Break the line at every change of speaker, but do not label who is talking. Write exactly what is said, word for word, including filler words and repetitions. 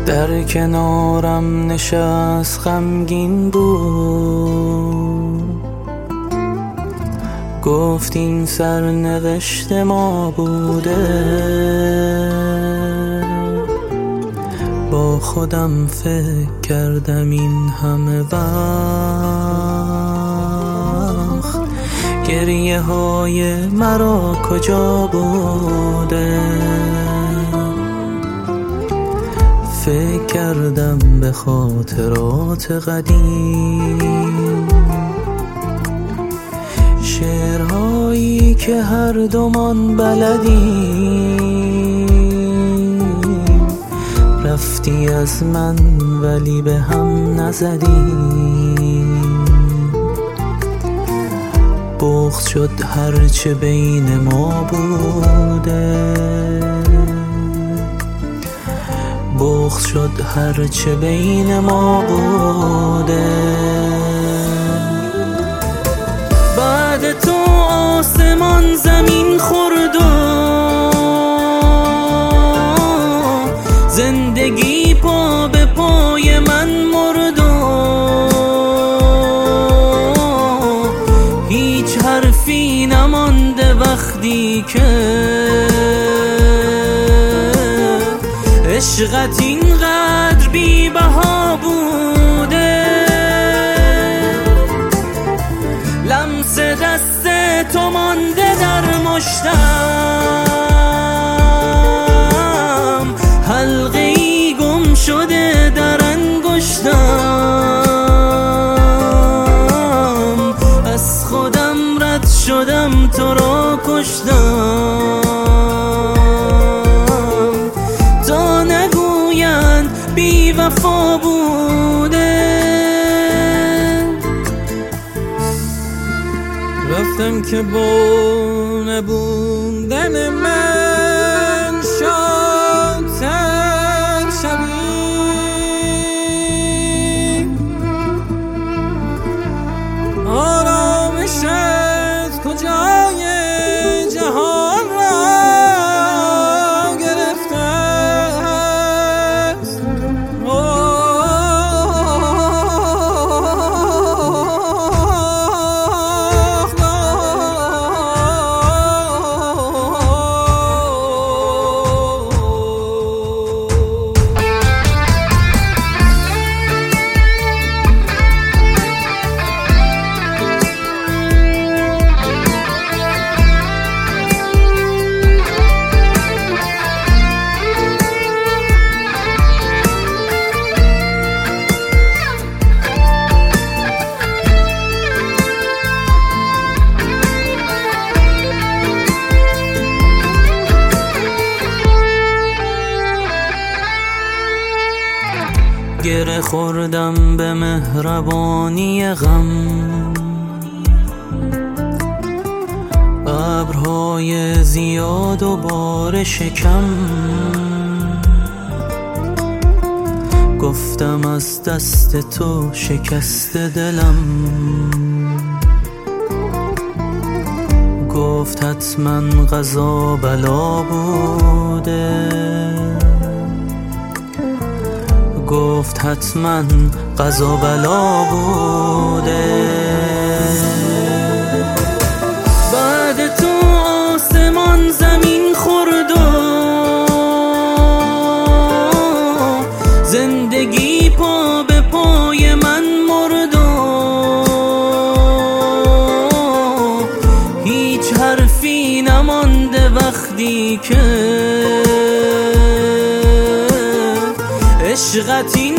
در کنارم نشست غمگین بود، گفت این سرنوشت ما بوده. با خودم فکر کردم این همه وقت گریه های مرا کجا بوده. فکر کردم به خاطرات قدیم، شعرهایی که هر دومان بلدیم. رفتی از من ولی به هم نزدیم، بغض شد هرچه بین ما بوده. بغض شد هرچه بین ما بوده. بعد تو آسمان زمین خورد و زندگی پا به پای من مرد و هیچ حرفی نمانده وقتی که عشقت اینقدر بی بها بوده. لمس دست تو مانده در مشتم، حلقه ای گم شده در انگشتم. از خودم رد شدم تو را کشتم، تا نگویند بی وفا بوده.
رفتم که با نبودن من شادتر شوی، آرامشت کجای جهان را گرفته است.
گره خوردم به مهربانی غم، ابرهای زیاد و بارش کم. گفتم از دست تو شکست دلم، گفت حتما قضا بلا بوده. گفت حتما قضا بلا بوده. بعد تو آسمان زمین خورد و زندگی پا به پای من مرد و هیچ حرفی نمانده وقتی که عشقت